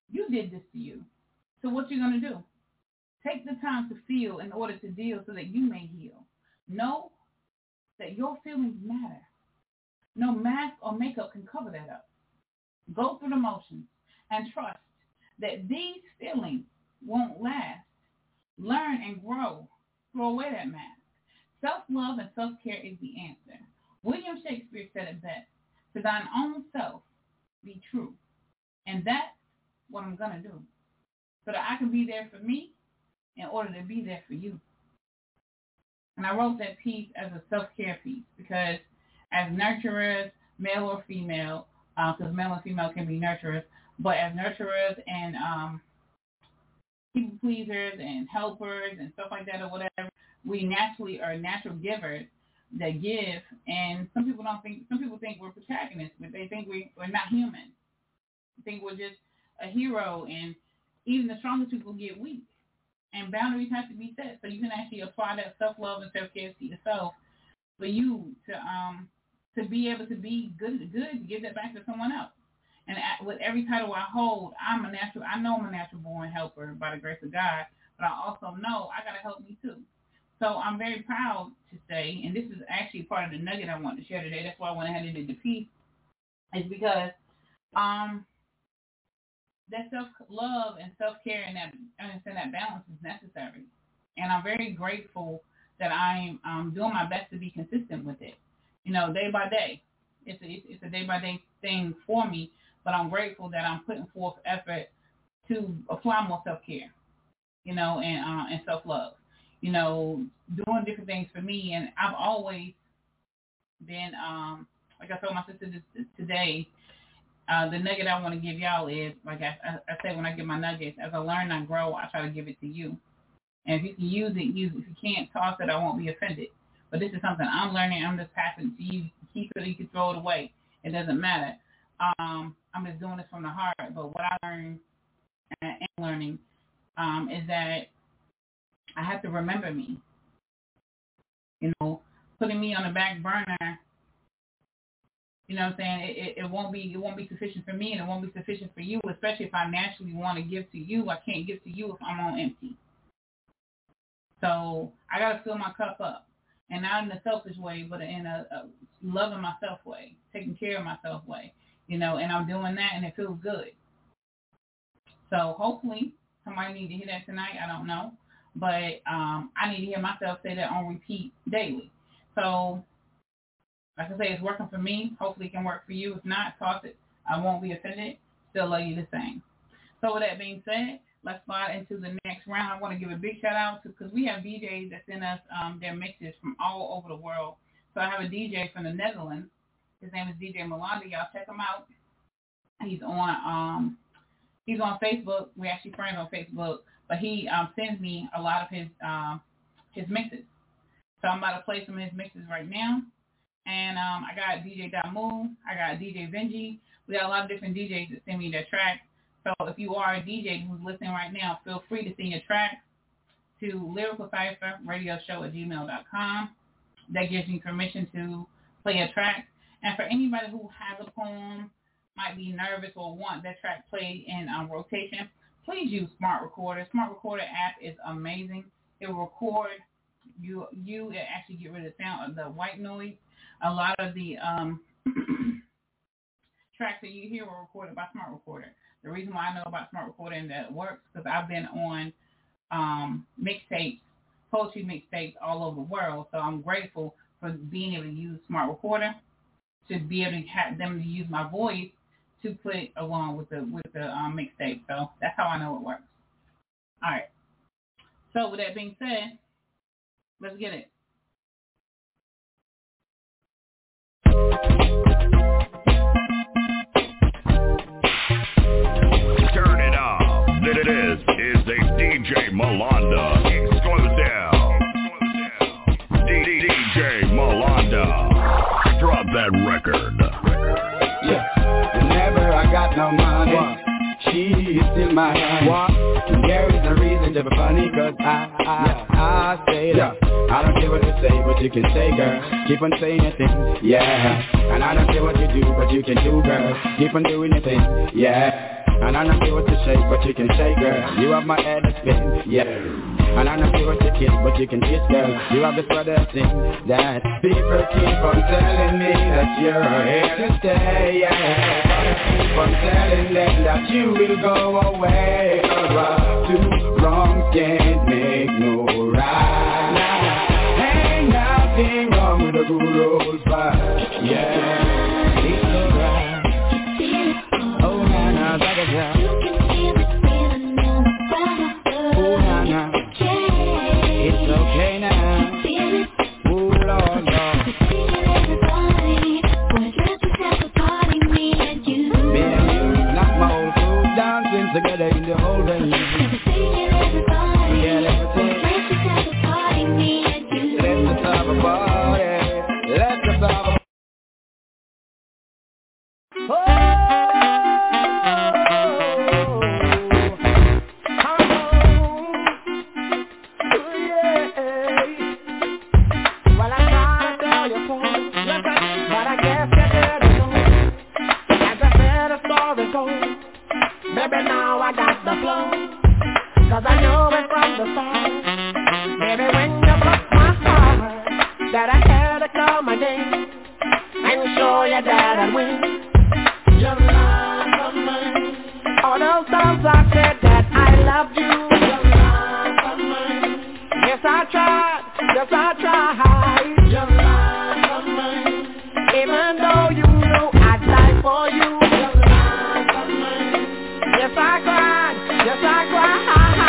G: You did this to you. So what you going to do? Take the time to feel in order to deal so that you may heal. Know that your feelings matter. No mask or makeup can cover that up. Go through the motions and trust that these feelings won't last. Learn and grow. Throw away that mask. Self-love and self-care is the answer. William Shakespeare said it best. To thine own self be true. And that's what I'm going to do. So that I can be there for me in order to be there for you. And I wrote that piece as a self-care piece because as nurturers, male or female, because male and female can be nurturers, but as nurturers and people pleasers and helpers and stuff like that or whatever, we naturally are natural givers that give. And some people think we're protagonists, but they think we're not human. They think we're just a hero, and even the strongest people get weak. And boundaries have to be set so you can actually apply that self-love and self-care to yourself for you to be able to be good to give that back to someone else. And with every title I hold, I know I'm a natural born helper by the grace of God, but I also know I got to help me too. So I'm very proud to say, and this is actually part of the nugget I wanted to share today, that's why I went ahead and did the piece, is because that self-love and self-care and that balance is necessary. And I'm very grateful that I'm doing my best to be consistent with it. You know, day by day. It's a day-by-day thing for me, but I'm grateful that I'm putting forth effort to apply more self-care, you know, and self-love. You know, doing different things for me. And I've always been, like I told my sister today, the nugget I want to give y'all is, like I say when I give my nuggets, as I learn and I grow, I try to give it to you. And if you can use it, use it. If you can't toss it, I won't be offended. But this is something I'm learning. I'm just passing it to you. Keep it or you can throw it away. It doesn't matter. I'm just doing this from the heart. But what I learned and am learning is that I have to remember me. You know, putting me on the back burner, you know what I'm saying, it won't be sufficient for me, and it won't be sufficient for you, especially if I naturally want to give to you. I can't give to you if I'm on empty. So I got to fill my cup up. And not in a selfish way, but in a loving myself way, taking care of myself way, you know, and I'm doing that, and it feels good. So hopefully somebody need to hear that tonight. I don't know. But I need to hear myself say that on repeat daily. So, like I say, it's working for me. Hopefully it can work for you. If not, toss it. I won't be offended. Still love you the same. So with that being said, let's slide into the next round. I want to give a big shout out to, because we have DJs that send us their mixes from all over the world. So I have a DJ from the Netherlands. His name is DJ Malanda. Y'all check him out. He's on Facebook. We're actually friends on Facebook. But he sends me a lot of his mixes. So I'm about to play some of his mixes right now. And I got DJ Damu. I got DJ Benji. We got a lot of different DJs that send me their tracks. So if you are a DJ who's listening right now, feel free to send your tracks to lyricalcipherradioshow@gmail.com. That gives me permission to play a track. And for anybody who has a poem, might be nervous or want that track played in rotation, please use Smart Recorder. Smart Recorder app is amazing. It will record you. It actually get rid of the sound of the white noise. A lot of the tracks that you hear were recorded by Smart Recorder. The reason why I know about Smart Recorder and that it works because I've been on mixtapes, poetry mixtapes all over the world. So I'm grateful for being able to use Smart Recorder to be able to have them to use my voice to put along with the mixtape. So that's how I know it works. All right. So with that being said, let's get it.
O: Turn it up. This is a DJ Malanda exclusive. DJ Malanda. Drop that record.
P: Yeah. Whenever I got no money, she's in my hand. There is no reason to be funny, cause I say that. I don't care what you say, but you can say, girl. Keep on saying your thing, yeah. And I don't care what you do, but you can do, girl. Keep on doing your thing, yeah. And I know what to shake, but you can shake, girl. You have my head to spin, yeah. And I know what to kiss, but you can kiss, girl. You have the sort of thing that people keep on telling me that you're here to stay, yeah. Keep on telling them that you will go away. 'Cause two wrongs can't make no right. Now, ain't nothing wrong with a good old fight, yeah. It's alright. Oh, na na, da da da. Oh, na na. It's okay now. Oh, Lord, Lord. Me and you, knock my old food dancing together in the olden days. Forget everything. Let's have a party. Let's have a
Q: Baby, now I got the flow, 'cause I know it from the start. Baby, when you broke my heart, that I had to come again and show you that I'd win. Your love of mine. All those times I said that I loved you. Your love of mine. Yes, I tried. Yes, I tried. Your love of mine. Even though you know I'd die for you. Yes, I cried. Yes, I cried.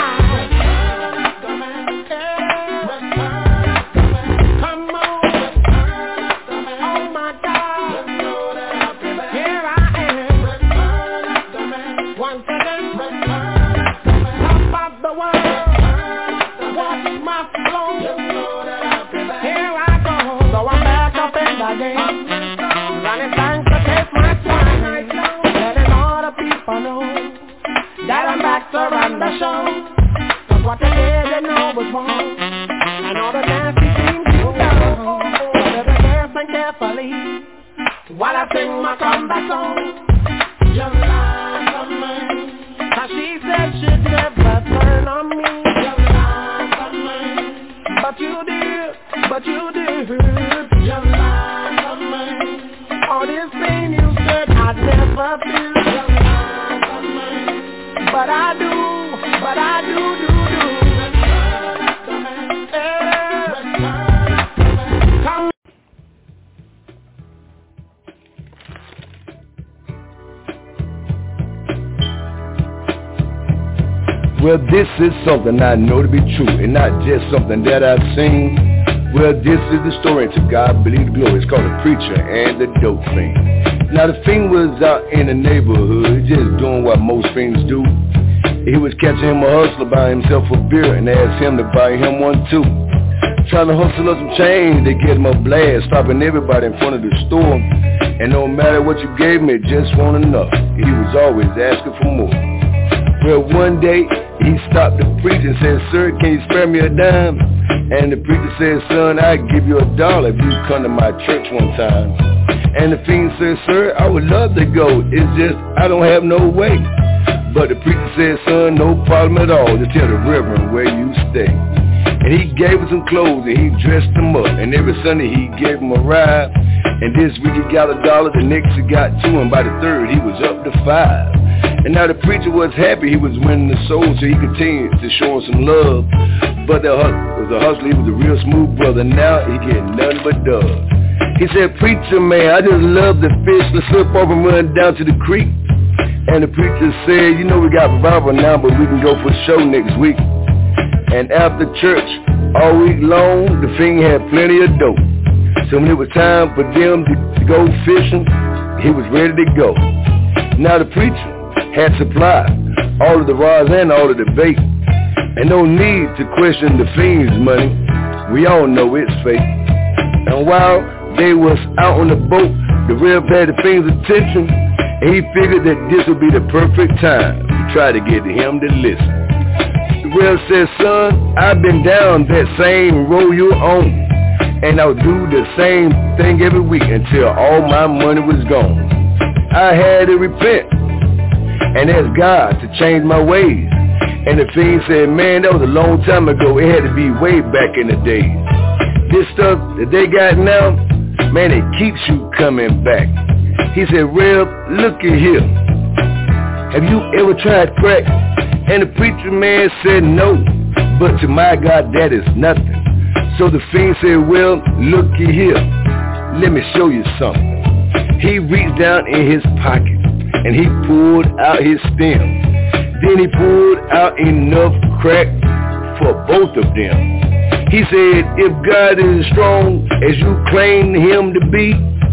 Q: Come on. Oh, my God. Here I am. Once again. Top of the world. Watch my flow. Here I go. So I'm back up in the game. Running time to take my time. Letting all the people know that I'm back to run the show. 'Cause what they did, they know was wrong. And all the nasty things you done. So they listen carefully while I sing my comeback song. Your lies on mine. 'Cause she said she'd never turn on me. Your lies on mine. But you did, but you did. Your lies on mine. All this pain you said I'd never feel. But I do, Come.
M: Well, this is something I know to be true, and not just something that I've seen. Well, this is the story, and to God be the glory. It's called The Preacher and the Dope Fiend. Now, the fiend was out in the neighborhood, just doing what most fiends do. He was catching him a hustler buying himself a beer and asked him to buy him one too. Trying to hustle up some change, they get him a blast, stopping everybody in front of the store. And no matter what you gave me, just want enough. He was always asking for more. Well, one day, he stopped the preacher and said, "Sir, can you spare me a dime?" And the preacher said, "Son, I'd give you $1 if you come to my church one time." And the fiend said, "Sir, I would love to go, it's just I don't have no way." But the preacher said, "Son, no problem at all, just tell the reverend where you stay." And he gave him some clothes and he dressed him up, and every Sunday he gave him a ride. And this week he got $1, the next he got 2, and by the third he was up to 5. And now the preacher was happy, he was winning the soul, so he continued to show him some love. But the hustler, he was a real smooth brother, now he getting nothing but dubs. He said, "Preacher man, I just love the fish, let's slip off and run down to the creek." And the preacher said, "You know we got revival now, but we can go for the show next week." And after church, all week long, the fiend had plenty of dope. So when it was time for them to go fishing, he was ready to go. Now the preacher had supplied all of the rods and all of the bait, and no need to question the fiend's money. We all know it's fake. And while they was out on the boat, the Rev had the fiend's attention, and he figured that this would be the perfect time to try to get him to listen. The Rev said, "Son, I've been down that same road you're on, and I'll do the same thing every week until all my money was gone. I had to repent and asked God to change my ways. And the fiend said, man, that was a long time ago. It had to be way back in the days. This stuff that they got now, man, it keeps you coming back. He said, Reb, look at here. Have you ever tried crack? And the preacher man said no, but to my God that is nothing. So the fiend said, well, look at here. Let me show you something. He reached down in his pocket and he pulled out his stem. Then he pulled out enough crack for both of them. He said, if God is as strong as you claim him to be,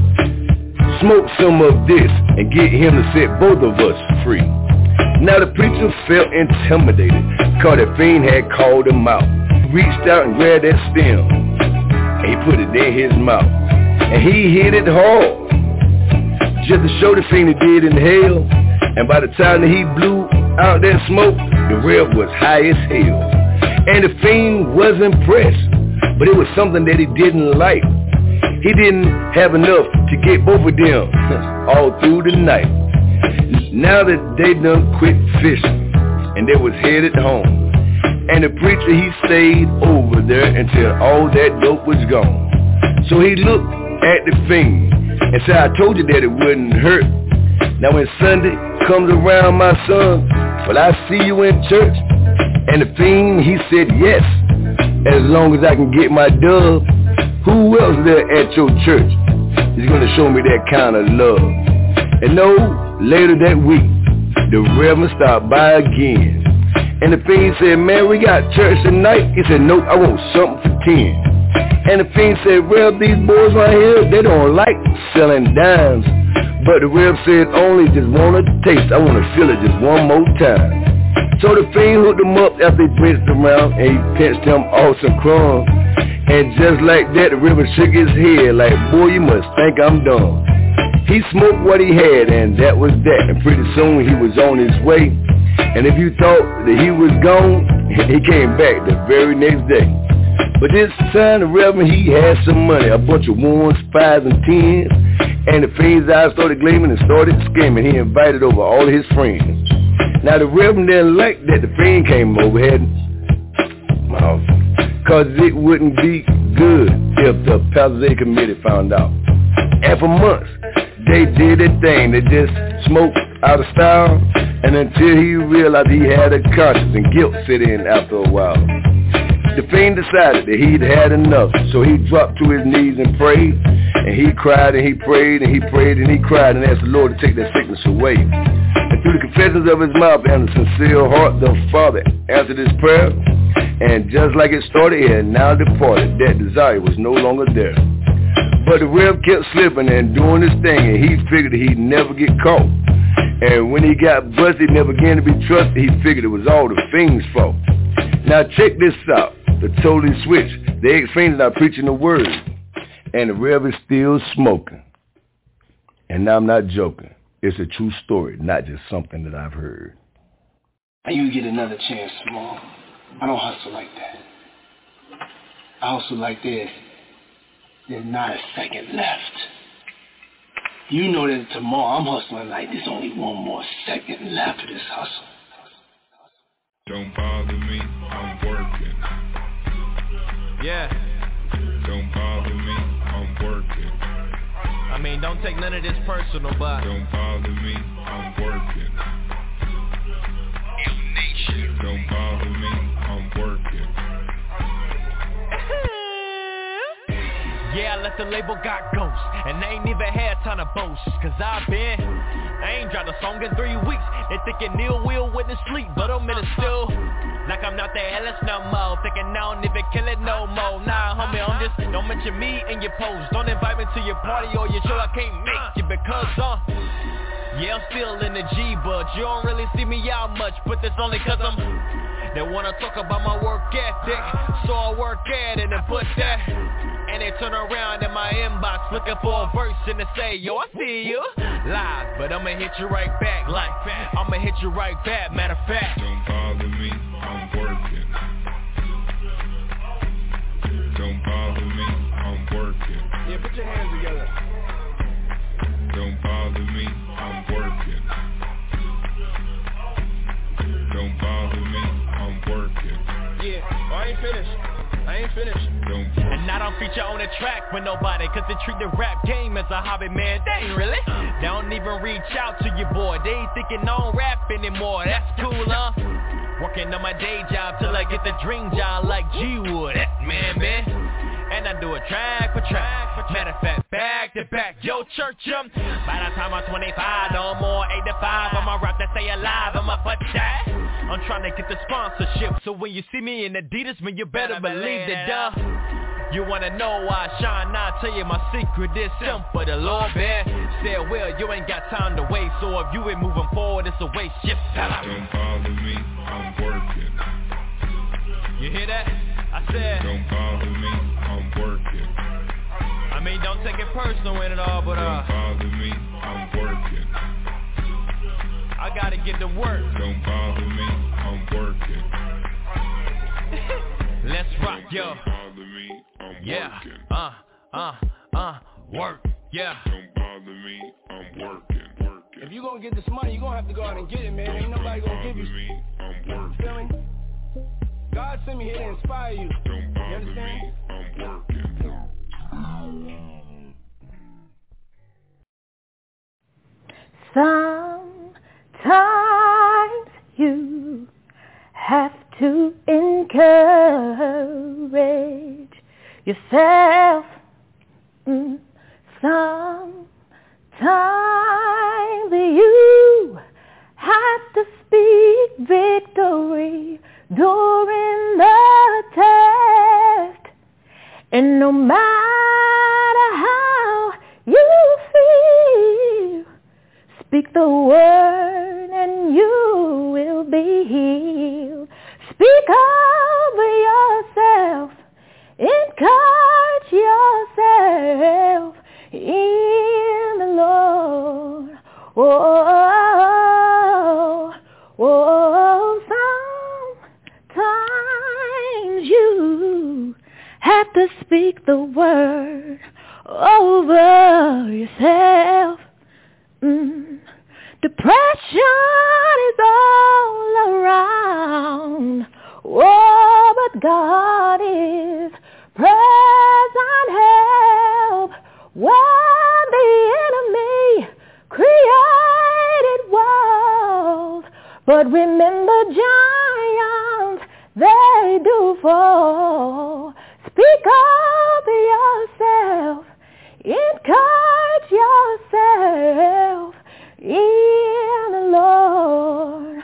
M: smoke some of this and get him to set both of us free. Now the preacher felt intimidated because the fiend had called him out. He reached out and grabbed that stem and he put it in his mouth. And he hit it hard just to show the fiend he did inhale. And by the time that he blew out that smoke, the Reb was high as hell. And the fiend was impressed, but it was something that he didn't like. He didn't have enough to get both of them all through the night. Now that they done quit fishing and they was headed home, and the preacher he stayed over there until all that dope was gone. So he looked at the fiend and said, I told you that it wouldn't hurt. Now when Sunday comes around, my son, will I see you in church? And the fiend, he said yes, as long as I can get my dove. Who else there at your church is going to show me that kind of love? And no, later that week, the Reverend stopped by again. And the fiend said, man, we got church tonight. He said, nope, I want something for 10. And the fiend said, well, these boys right here, they don't like selling dimes. But the Rev said, only just want a taste. I want to feel it just one more time. So the fiend hooked him up after he pinched him around, and he pinched him off some crumbs. And just like that, the Reverend shook his head like, boy, you must think I'm dumb. He smoked what he had, and that was that. And pretty soon he was on his way. And if you thought that he was gone, he came back the very next day. But this time the Reverend, he had some money, a bunch of 1s, 5s, and 10s. And the fiend's eyes started gleaming and started scheming. He invited over all his friends. Now the Reverend didn't like that the fiend came over here, cause it wouldn't be good if the Palisade Committee found out. And for months, they did their thing. They just smoked out of style, and until he realized he had a conscience and guilt set in after a while. The fiend decided that he'd had enough, so he dropped to his knees and prayed, and he cried and he prayed and he prayed and he cried and asked the Lord to take that sickness away. And through the confessions of his mouth and a sincere heart, the Father answered his prayer, and just like it started, he had now departed. That desire was no longer there. But the Rev kept slipping and doing his thing, and he figured he'd never get caught. And when he got busted, never again to be trusted, he figured it was all the fiend's fault. Now check this out. The totally switched. The ex-fiend is now preaching the word, and the Rev is still smoking. And now I'm not joking. It's a true story, not just something that I've heard.
R: And you get another chance tomorrow. I don't hustle like that. I hustle like this. There's not a second left. You know that tomorrow I'm hustling like there's only one more second left of this hustle.
S: Don't bother me, I'm working.
H: Yeah.
S: Don't bother me, I'm working.
H: I mean, don't take none of this personal, but
S: don't bother me, I'm working. Don't bother me, I'm working.
H: Yeah, I let the label got ghosts, and I ain't even had time to boast, cause I ain't dropped a song in 3 weeks. They thinking Neil will witness sleep, but I'm in it still. Like I'm not the LS no more, thinking I don't even kill it no more. Nah, homie, I'm just, don't mention me in your post. Don't invite me to your party or your show, I can't make you because, yeah, I'm still in the G, but you don't really see me out much, but that's only cause they wanna talk about my work ethic, so I work at it and put that. And they turn around in my inbox looking for a verse and they say, yo, I see you live, but I'ma hit you right back like that. I'ma hit you right back, matter of fact.
S: Don't bother me, I'm working. Don't bother me, I'm working.
R: Yeah, put your hands together.
S: Don't bother me, I'm working.
H: And I don't feature on the track with nobody, cause they treat the rap game as a hobby, man. They ain't really. They don't even reach out to your boy. They ain't thinking I don't rap anymore. That's cool, huh? Working on my day job till I get the dream job like G Wood. That's man. And I do it track for track. Matter of fact, back to back. Yo, church, by the time I'm 25, no more 8 to 5. I'ma rap that stay alive, I'ma put that. I'm trying to get the sponsorship, so when you see me in Adidas, man, you better believe that, You wanna know why I shine? Now I tell you my secret is simple. The Lord said, well, you ain't got time to waste. So if you ain't moving forward, it's a waste. Just
S: don't bother me, I'm working.
H: You hear that? I said,
S: don't bother me, I'm working.
H: I mean, don't take it personal in it all, but
S: don't bother me, I'm working.
H: I gotta get to work.
S: Don't bother me, I'm working.
H: Let's rock, yo.
S: Don't bother me, I'm
H: yeah.
S: working.
H: Work, yeah.
S: Don't bother me, I'm working.
R: If you gonna get this money, you gonna have to go out and get it, man. Ain't nobody gonna give you.
S: Me, I'm working.
R: Feel me? God sent me here to inspire you.
S: Don't bother
R: you understand?
S: me, I'm working.
A: Sometimes you have to encourage yourself. Sometimes you have to speak victory during the test. And no matter how you feel, speak the word and you will be healed. Speak over yourself. Encourage yourself in the Lord. Sometimes you have to speak the word over yourself. Depression is all around. Oh, but God is present help when the enemy created walls. But remember, giants, they do fall. Speak over yourself. Encourage yourself in the Lord.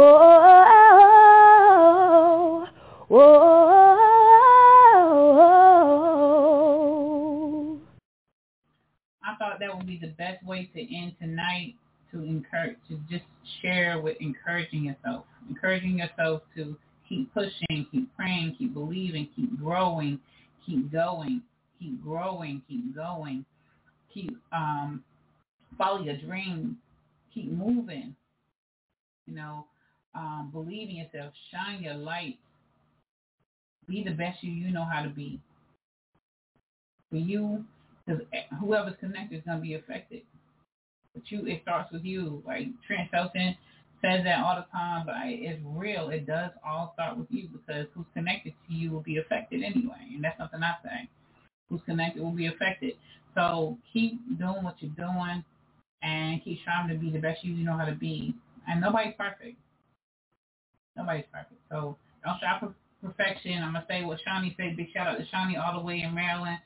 G: I thought that would be the best way to end tonight, to encourage, to just share with encouraging yourself to keep pushing, keep praying, keep believing, keep growing, keep going, keep growing, keep going, keep follow your dreams, keep moving, believe in yourself, shine your light, be the best you know how to be. For you, because whoever's connected is going to be affected. But it starts with you. Like Trent Shelton says that all the time, but it's real. It does all start with you, because who's connected to you will be affected anyway. And that's something I say. Who's connected will be affected. So keep doing what you're doing and keep trying to be the best you know how to be. And nobody's perfect. Nobody's perfect. So don't strive for perfection. I'm going to say what Shawnee said. Big shout out to Shawnee all the way in Maryland.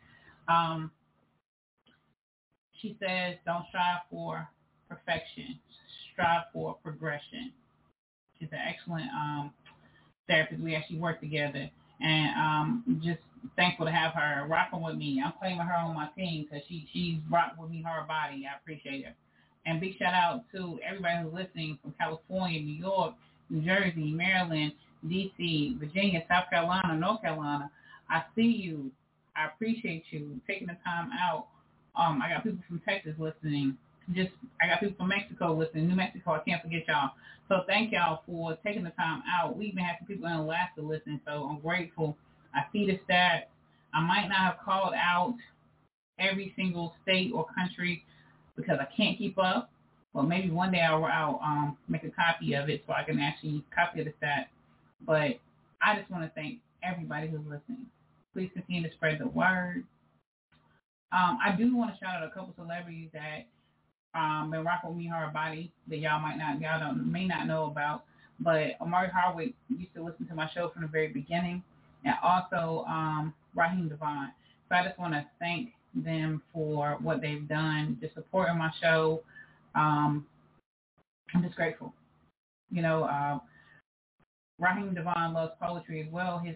G: She says, don't strive for perfection. Strive for progression. She's an excellent therapist. We actually work together. And just thankful to have her rocking with me. I'm claiming her on my team because she's rocked with me, her body. I appreciate her. And big shout out to everybody who's listening from California, New York, New Jersey, Maryland, D.C., Virginia, South Carolina, North Carolina. I see you. I appreciate you taking the time out. I got people from Texas listening. I got people from Mexico listening. New Mexico, I can't forget y'all. So thank y'all for taking the time out. We even have some people in Alaska listening, so I'm grateful. I see the stats. I might not have called out every single state or country because I can't keep up. Well, maybe one day I'll make a copy of it so I can actually copy the stats. But I just want to thank everybody who's listening. Please continue to spread the word. I do want to shout out a couple celebrities that been rocking with me hard body that y'all may not know about. But Omari Hardwick used to listen to my show from the very beginning, and also Raheem Devon. So I just want to thank them for what they've done, just supporting my show. I'm just grateful. You know, Raheem Devon loves poetry as well. His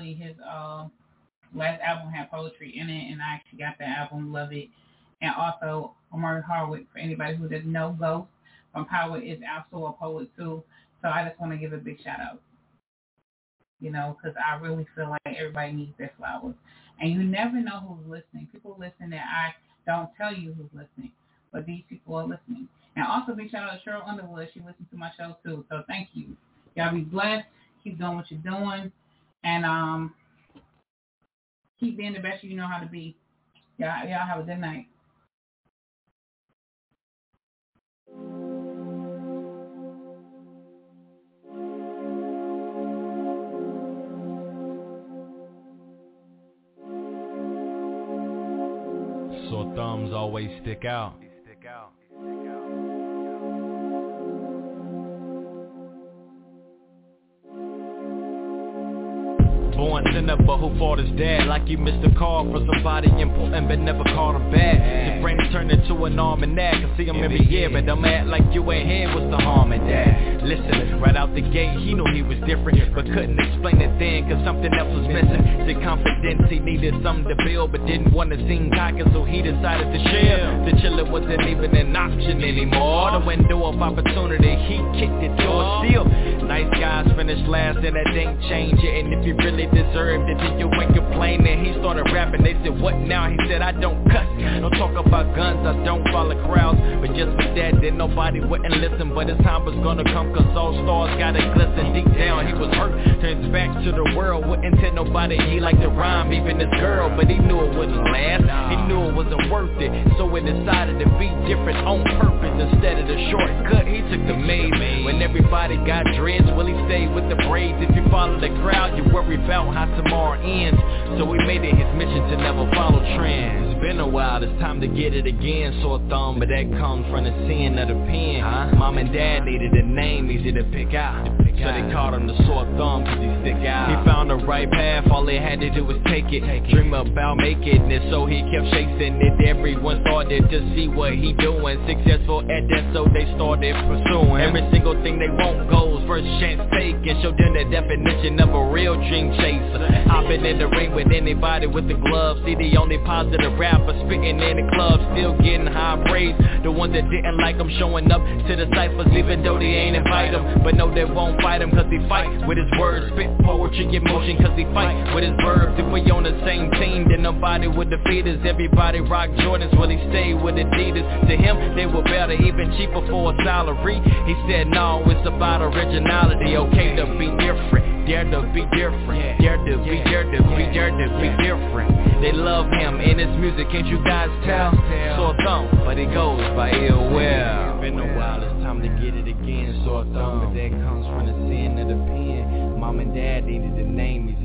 G: last album had poetry in it, and I actually got that album, love it. And also Omari Hardwick, for anybody who doesn't know, Ghost from Power is also a poet too. So I just want to give a big shout out, you know, because I really feel like everybody needs their flowers. And you never know who's listening. People listen that I don't tell you who's listening, but these people are listening. And also big shout out to Cheryl Underwood. She listens to my show too. So thank you. Y'all be blessed. Keep doing what you're doing. And keep being the best you know how to be. Y'all have a good night.
H: Sore thumbs always stick out. Born sinner, but who fought his dad? Like you missed a call for somebody important, but never called him back. His brain turned into an almanac. I see him every year, but don't act like you ain't here. What's the harm in that? Listen, right out the gate, he knew he was different, but couldn't explain it then, cause something else was missing. Said confidence, he needed something to build, but didn't want to seem cocky, so he decided to share. The chiller wasn't even an option anymore. The window of opportunity, he kicked it to a seal. Nice guys finished last, and that ain't change it. And if you really deserved it, then you ain't complaining. He started rapping, they said, what now? He said, I don't cuss, don't talk about guns, I don't follow crowds. But just for that, then nobody wouldn't listen. But his time was gonna come, cause all stars gotta glisten. Deep down, he was hurt, turned his back to the world. Wouldn't tell nobody he liked to rhyme, even his girl. But he knew it wouldn't last, he knew it wasn't worth it. So he decided to be different on purpose. Instead of the shortcut, he took the maze. When everybody got dreads, well, he stayed with the braids. If you follow the crowd, you worry about how tomorrow ends. So he made it his mission to never follow trends. It's been a while, it's time to get it again. Sore thumb, but that comes from the sin of the pen. Mom and dad needed a name easy to pick out, so they called him the sore thumb cause he stick out. He found the right path, all he had to do was take it. Dream about making it, so he kept chasing it. Everyone started to see what he doing. Successful at that, so they started pursuing every single thing they want goals. First chance taken, show them the definition of a real dream chaser. Hopping in the ring with anybody with the gloves. See the only positive rapper spitting in the club, still getting high praise. The ones that didn't like him showing up to the ciphers, even though they ain't invite him. But no, they won't fight him, cause he fight with his words. Spit poetry, emotion, cause he fight with his verbs. If we on the same team, then nobody would defeat us. Everybody rock Jordans, well he stayed with Adidas. To him, they were better, even cheaper for a salary. He said, no, it's about originality. Okay to be different, dare to be different, dare to be different. They love him and his music, can't you guys tell? Sore thumb, but it goes by ill will. Been a while, it's time to get it again. Sore thumb, but that comes from the sin of the pen. Mom and dad needed a name.